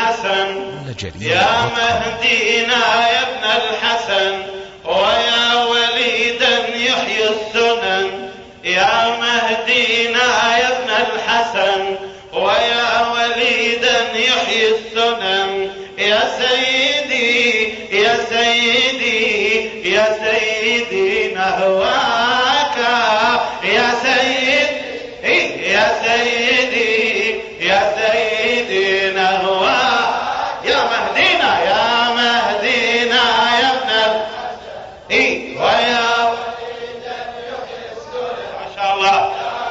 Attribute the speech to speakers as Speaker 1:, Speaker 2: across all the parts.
Speaker 1: الحسن يا مهدينا يا ابن الحسن ويا وليدا يحيي السنن يا مهدينا يا ابن الحسن ويا وليدا يحيي السنن يا سيدي يا سيدي يا سيدي نهواك يا سيدي يا سيدي يا سيدي نهواك يا مهدينا يا مهدينا يا ابن الحسن ويا وليدا يحيي السنن ما شاء الله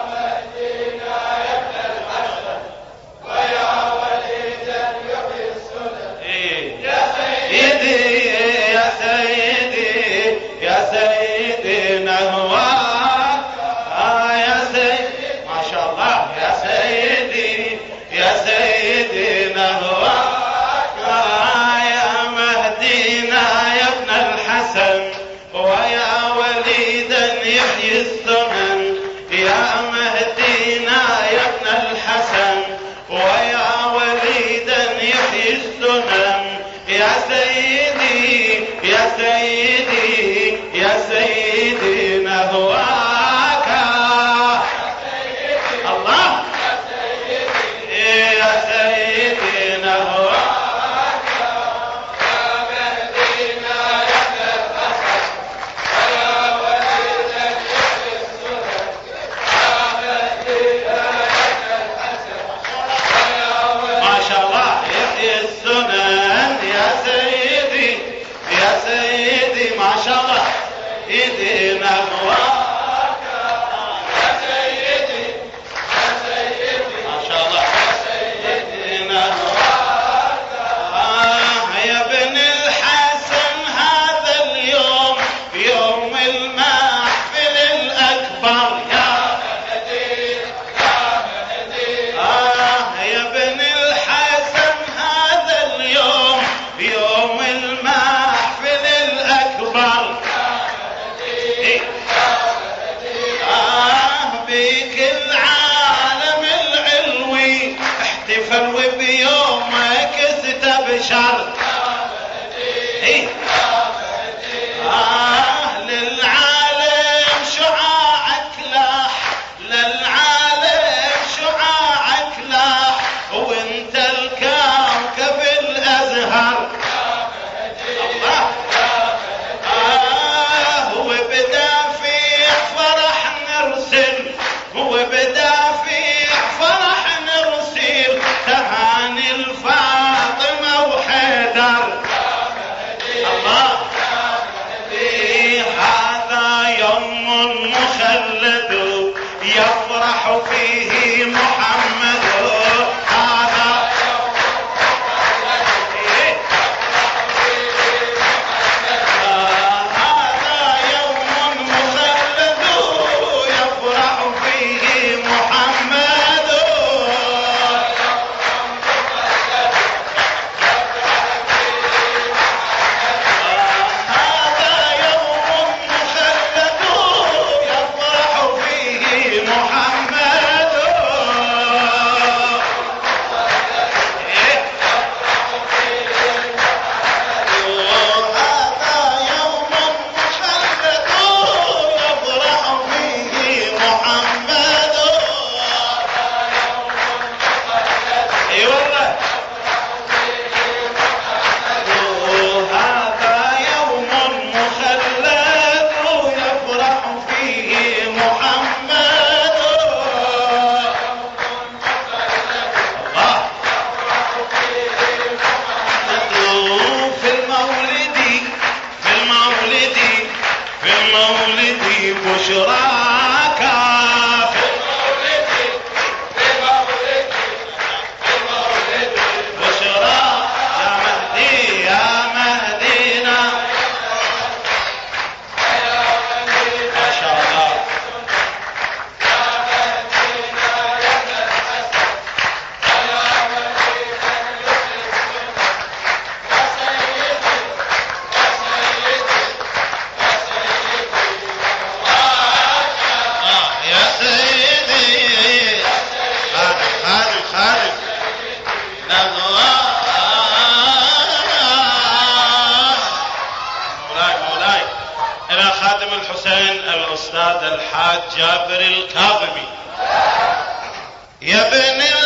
Speaker 1: فيه محمد هذا يوم مخلد يفرح فيه محمد هذا يوم مخلد يفرح فيه محمد بشراك في مولدي بشراك يا مهدي يا مهدينا ما شاء الله الأستاذ الحاج جابر الكاظمي. يا ابن